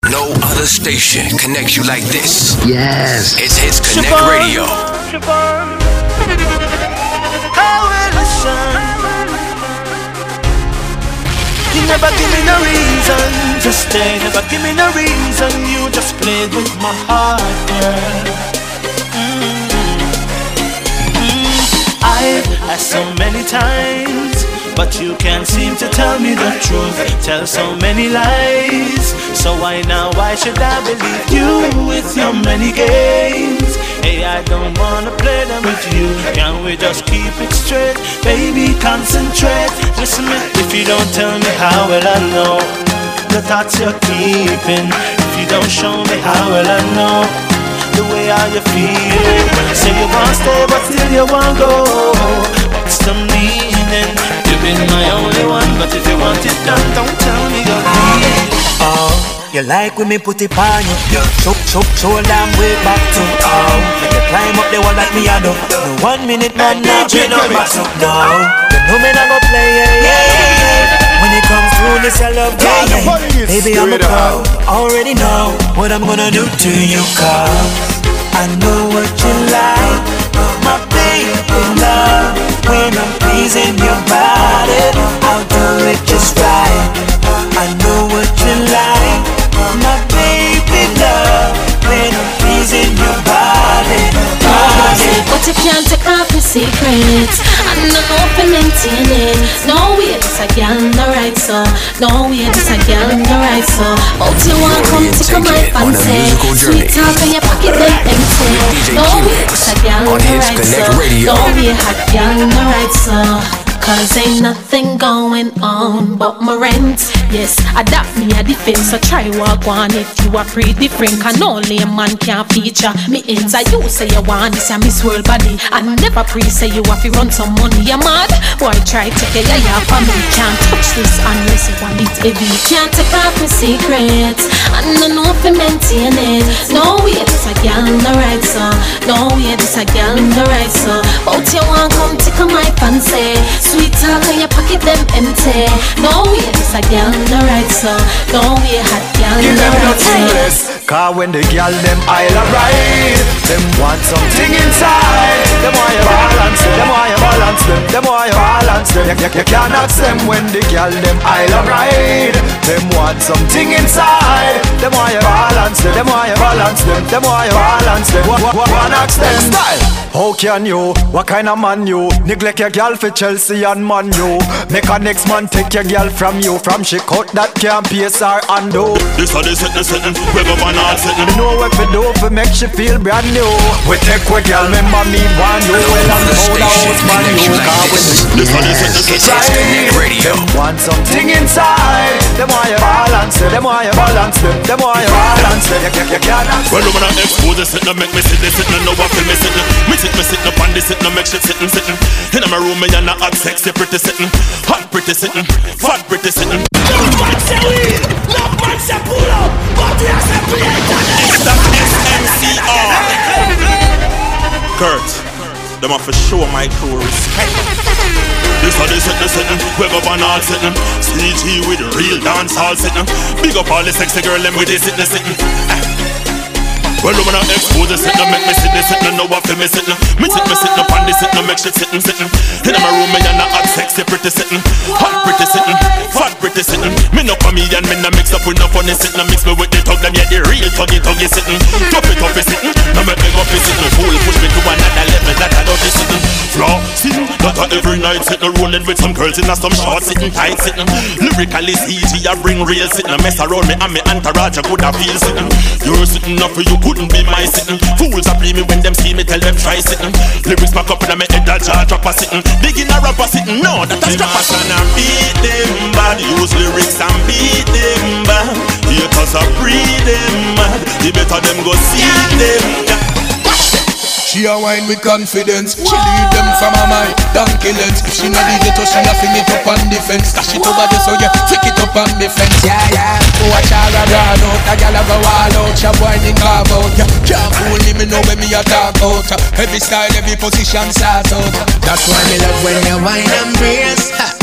No other station connects you like this. Yes. It's Hits Connect Radio. You never give me no reason to stay. Never give me no reason. You just played with my heart, girl. I've asked so many times, but you can't seem to tell me the truth. Tell so many lies. So why now, why should I believe you with your many games? Hey, I don't wanna play them with you. Can we just keep it straight? Baby, concentrate. Listen, if you don't tell me, how will I know the thoughts you're keeping? If you don't show me, how will I know the way how you feel? Say you wanna stay, but still you wanna go. What's the meaning? You've been my only one, but if you want it done, don't tell me you're leaving. Oh, you like when me put it on you? Shoulder and way back to you climb up the wall like me I do. No 1 minute man now be no back up now. You know me not go play, yeah. When it comes through this I love, yeah. Baby I'm a pro, already know what I'm gonna do to you, cause I know what you like, my baby love. When I'm pleasing your body, I'll do it just right. I know what you like, my baby love. When I'm pleasing your body. But you can't take off your secrets, and no open maintain it. No way, this a girl no right so. No way, this a girl no right so. But you want come to my fancy. Sweet talk in your pocket then empty. No way, this a girl no right so. No way, hot girl no right so. Cause ain't nothing going on but my rent. Yes, adapt me a defense. So try walk on if you are pretty different. Can only a man can feature me inside. You say you want this and Miss World body, and never pre say you have to run some money. You mad? Boy try to get your family. Can't touch this unless you want it heavy. Can't take off my secrets, and no know if you maintain it. No way this a girl no right so. No way this a girl no right so. But you want come tickle my fancy. Sweet talk in your pocket them empty. No way this a girl no right so. No way hot girl no right so. Cause when the girl them I'll ride, them want something inside. Them want you balance them, them want you balance them, them want you balance them. You can't ask them when the girl them I'll ride. Them want something inside. Them want you balance them, them want you balance them, them want you balance them. One ask them style. How can you? What kind of man you? Neglect your girl for Chelsea and Man U. Make a next man take your girl from you. From she cut that can't pace her and do. This are the setting, web up and all setting. You know what we do for make she feel brand new. We take we girl, remember me one you. Well I'm the house man you. This are the setting, radio. Them want something inside. Them want you balance them, them want you balance them, them want you balance them. You can't. Well, when I expose the setting, make me sit the setting. No one feel me sitting. Me sit up on the setting, make shit sitting. In my room, me and a hot sexy pretty sitting. Hot pretty sitting, fat pretty sitting. Love man say we, love man say pull up, but we are say creator. It's that SMCR. Kurt, them have to show my crew respect. This are the setting, web up and all setting. CG with real dance hall sitting. Big up all the sexy girl, them with the sitting. Well, when I expose the setting, make me sit the setting. No one feel me sitting. Me sitting up on the setting, make shit sitting. In my room, me and a hot sexy pretty sitting. Hot pretty sitting, fat pretty sitting. Me no comedian, me no mix up with no funny sitting. Mix me with the tug, them yeah the real tuggy sitting. Toughy sitting, no make me go fi sitting. Fool push me to another level, that I don't be sitting. Floor sitting, that I every night sitting. Rolling with some girls in a some short sitting, tight sitting. Lyrically CG, I bring real sitting. Mess around me and me entourage, I could have feel sitting. You're sitting up for you. Couldn't be my sitting. Fools are play me when them see me, tell them try sitting. Lyrics back up in my head, that jaw drop a sitting. Begin a rapper sitting, no, that a strap a sitting. And beat them bad, use lyrics and beat them bad. Haters are breed them mad, the better them go see them. She a wine with confidence. She lead them from her mind, don't kill it. If she not leave it, she a fling it up on the fence. Dash it over there so you flick it up on the fence. Yeah, yeah. Watch her run out, a gal a go all out. She whining carve out. Yeah, can't fool me know when me a talk out. Every style, every position start out. That's why me love when you wine and brace.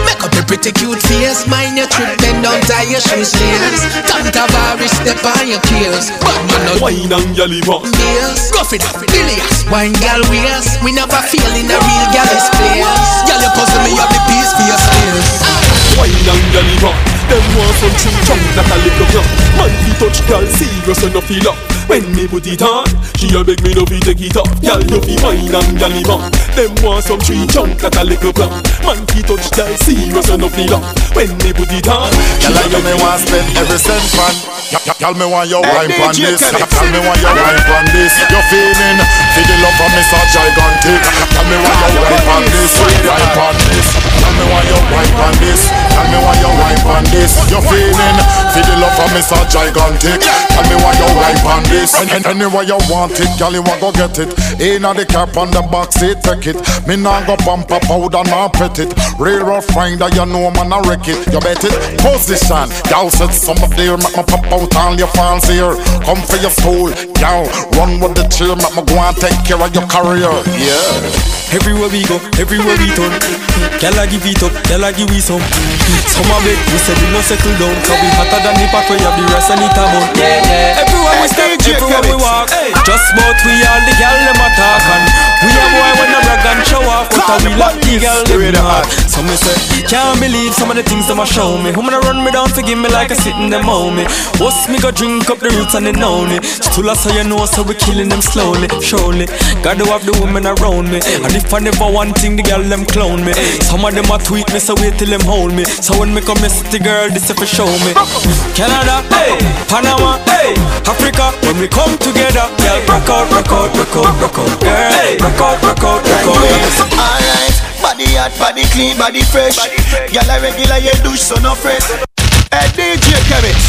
Make up your pretty cute face. Mind your trip, bend down, tie your shoes layers. Don't have a wrist, step on your keels. But man not wine and galley boss. beers. Go for that, Ilias. Wine gal wears. We never feel in a real galley's players. Gal you puzzle me up the piece for your stairs. Wine and galley boss. Them want some tree trunk that a little club. Man fi touch gal serious and no feel up. When me put it on, she a beg me no fi take it off. Gal you fi wine and galley boss. Them want some tree trunk that a little club. Man fi touch gal serious and no feel up. When me put it on, gal you me want spend every cent pan. Gal me want your wine pan this. Gal me want your wine pan this. You're feeling feel the love from me so gigantic. Gal me want your wine pan this. Wine pan this. Gal me want your wine pan this. Gal me want your wine pan this. You're feeling feel the love from me so gigantic. Gal me want your wine pan this. Anywhere you want it, gal you want go get it. Inna the cap on the box seat, take it. Me nah go pump up powder, nah pet it. Real rough finder, you know man a wreck it. You bet it. Position, gal said some of there make me pop out all your fans here. Come for your stool, gal. Run with the chair, make me go and take care of your career. Yeah. Everywhere we go, everywhere we turn. Gal I give it up, gal I give we some. Some of it we said we no settle down. Cause we hotter than the pack where you have the rest and it a bun. Yeah. Everywhere we step, everywhere we walk. Just about we all the gal them attack. And we a boy when a rag and show off. But we lock the gal them hard. So me say, can't believe some of the things them a show me. Who wanna run me down to give me like a sitting them on me. What's me go drink up the roots and they know me. Still I say you know so we killing them slowly, surely. Gotta have the women around me. And if I never one thing the girl them clown me. Some of them a tweet me so wait till them hold me. So when me come miss the girl this if show me. Canada, hey, Panama, hey, Africa. When we come together, girl rock out, rock out, rock out, rock out. Girl, rock out, rock out, rock out. Alright, body hot, body clean, body fresh. Girl a regular you douche so no fresh. Hey DJ Kevitz.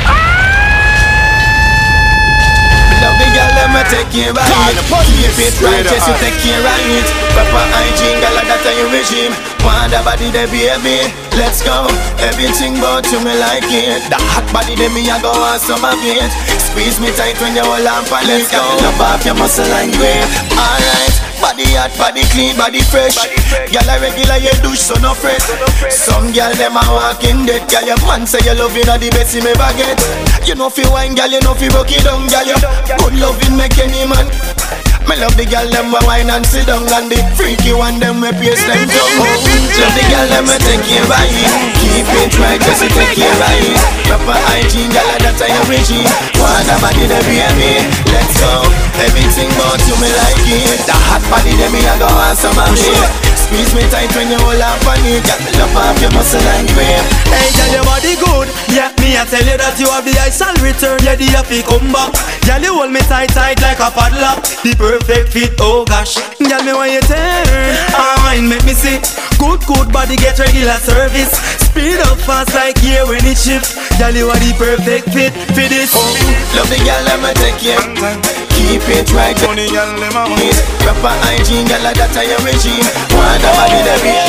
Love the girl let me take care of it. Keep it right, just you take care of it. Proper hygiene, girl that a your regime. Want the body they baby, let's go. Everything about you me like it. The hot body they me a go want some of it. Squeeze me tight when you hold on for let's go. Love off your muscle and grip. Alright. Body hot, body clean, body fresh. Girl a regular you douche so no fresh. Some girl them a walking dead. Girl your man say you loving a the best him ever get. You know fi wine, girl you know fi broke it down, girl you good loving make any man. Me love the girl them we wine and sit down and the freaky one them we pierce them down. Love the girl them we take care of it. Keep it right just to take care of it. Proper hygiene, girl that a your regime. Want a body they baby, let's go. Everything about you me like it. The hot body them me a go want some of it. Squeeze me tight when you hold up on it. Got me love off your muscle and grip. Hey, girl, your body good. Yeah, me I tell you that you have the ice and return. Yeah, the happy come back. Girl, you hold me tight, tight like a padlock. The perfect fit, oh gosh. Girl, me want you turn. Wine make me see. Good, good body get regular service. Speed up fast like here when it shifts. Girl, you are the perfect fit for this. Love the girl, let me take you. Keep it right. Money girl them a want. Proper hygiene, girl that a your regime. Want a body that be.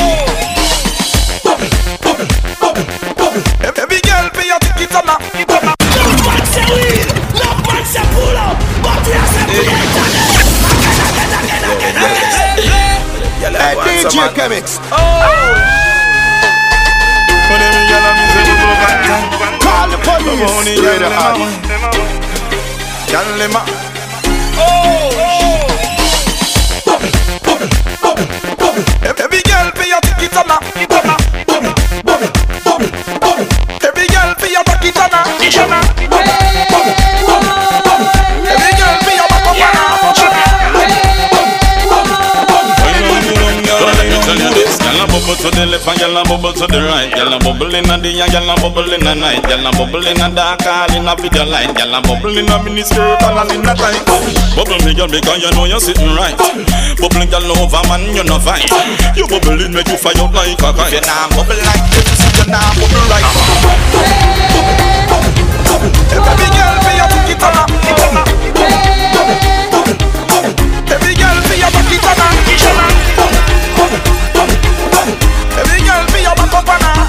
Every girl pay your ticket on that. Love man say weed, love man say pull up, but we are separate. Hey DJ Kevitz. Call the police. Straight ahead. Girl them a. Every girl pay your ticket on that. Every girl pay your bucket on that. Every girl pay your back up on Gyal a bubble to the left and gyal a bubble to the right. Gyal a bubble in the day and gyal a bubble in the night. Gyal a bubble in the dark, all in a video light. Gyal a bubble in a mini skirt and all in a tight. Bubble me gyal because you know you're sitting right. Bubble gyal over man, you no fight. You bubble in make you fire out like a kite. You nah bubble like this, you nah bubble right. Every girl pay your ticket on that. Every girl pay your bucket on that. Every girl be your back up on her.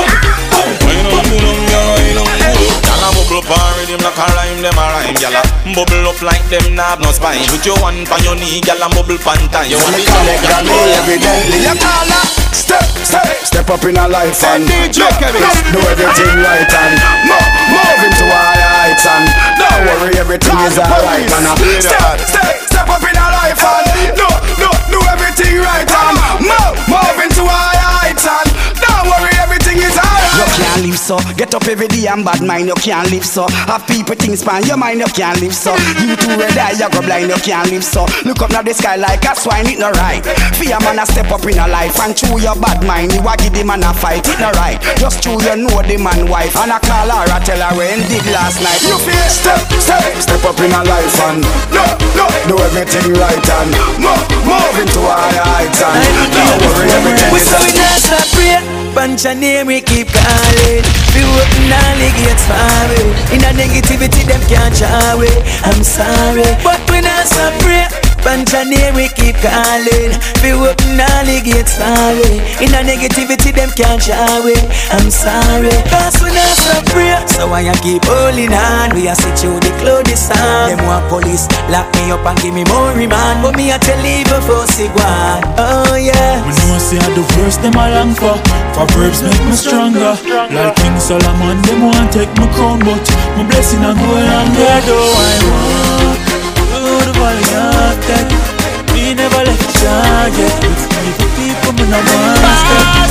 Gyal a bubble for rhythm like a rhyme, them a rhyme. Gyal a bubble up like them nah have no spine. Put your one on your knee, girl, and bubble pan time. You want me connect evidently. You call her. Step up in a life and do everything right and move into higher heights and don't worry, everything is alright and step up in a life and do everything right and move into higher heights and don't worry, everything is alright. You can't live so, get up every day and bad mind, you can't live so. Have people things span your mind, you can't live so. You too red eye, you go blind, you can't live so. Look up now the sky like a swine, it no right. Fear man a step up in a life and chew your bad mind, you a give the man a fight, it no right. Just chew you know the man wife and a call her a tell her when did last night. You feel step up in a life and do everything right and move into higher heights and don't worry, everything is we not stop praying, bunch of name we keep calling. We open all the gates for we. In a negativity them can't shy away. I'm sorry, but we not stop praying. Bunch of name we keep calling. We open all the gates for we. In a negativity them can't shy away. I'm sorry, cause we not stop praying. So I keep holding on. We a sit through the clothes on. Them want police lock me up and give me more remand, but me a tell leave before see one. Oh yeah. We know say I the verse them a long for. Proverbs make me stronger. Like King Solomon, them want take my crown, but my blessing and go along there. Though I want to the valley of death, me never let you yet. With evil people, me no want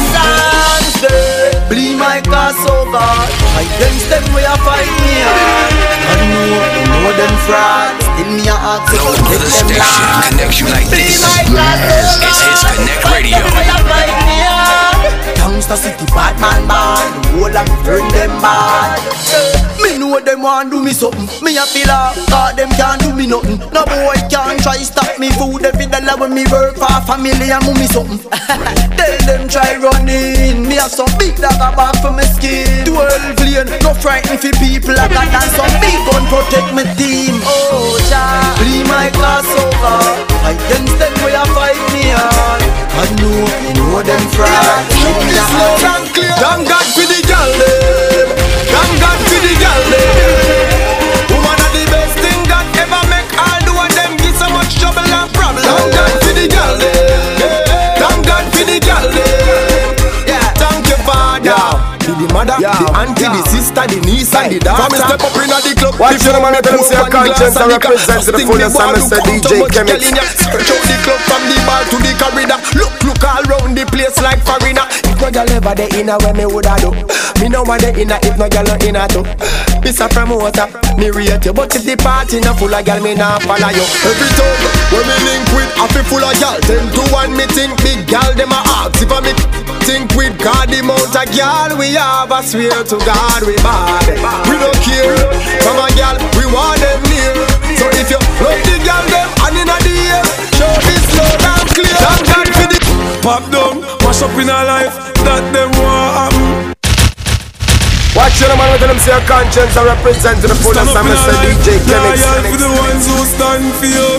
step. Bleed my cause over. Against them we a fight me hard. I know them fraud. Still me a ask no other station connects you like this. Yes, it's Hits Connect Radio. Gangsta City, bad man bad. The whole of me friend them bad. Me know them want do me something. Me a feel cause them can't do me nothing. No boy can't try stop me food every dollar when me work for family and move me something. Tell them try running. Me have some big dog a back for my skin. 12 lane, no frightened for people. I got done some big gun protect my team. Oh cha, bleed my class over. Against them we a fight me hard. I know them fraud. Thank God for the girl them. Thank God for the girl them. Woman are the best thing that ever make all do and them give so much trouble and problem. Thank God for the girl them. Thank God for the girl them. Yeah, thank you Father. The mother, the auntie, the sister, the niece and the daughter. Come step up in the club. Watch your man, tell him say a conscience and represent the fullest and Mr. DJ Chemix. Search out the club from the bar to the corridor. Look all round the place like foreigner. If no girl ever the inner where me woulda do. Me no want the inner if no girl no inner too. This a promoter, me rate you, but if the party no full of girl, me nah follow you. Every time when me link with a fi full of girl, 10 to 1 me think big girl them a ask. If I me think with God the amount of girl we have, I swear to God we bad. We don't care from a girl, we want them near. So if you love the girl them and inna the air, show this loud and clear. Thank God for the pop down, mash up in our life, that them want happen. Watch your man, tell them say a conscience and represent the fullest and Mr. DJ Chemix. For the ones who stand for you.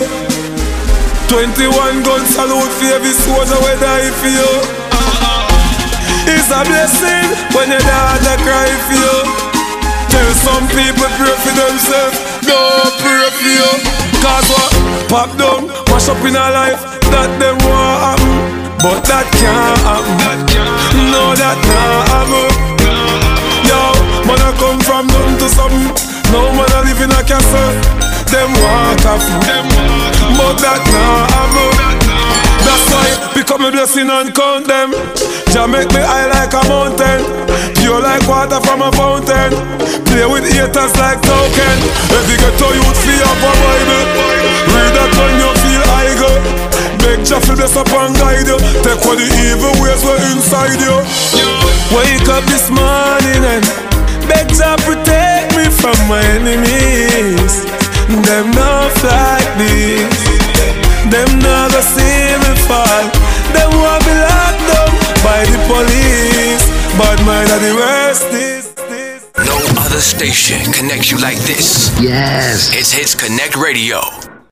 21 gun salute for every soldier we die for you. It's a blessing when your daughter cry for you. Tell some people pray for themselves, don't pray for you. Cause what? Pop down, mash up in our life, that them want happen. But that can't happen. No, that can't happen. Yo, man I come from nothing to something. No man I live in a castle. Them want a food, but that can't happen. That's why become a blessing and count them. Jah make me high like a mountain, pure like water from a fountain. Play with haters like token. Every ghetto youth feel up a Bible. Read that when you feel high go. Beg Jah fi bless up and guide you. Take all the evil ways were inside you. Wake up this morning and beg Jah protect me from my enemies. Them not like this. Them not gonna see me fall. Them want me locked up by the police. Bad mind are the worst. No other station connects you like this. Yes, it's Hits Connect Radio.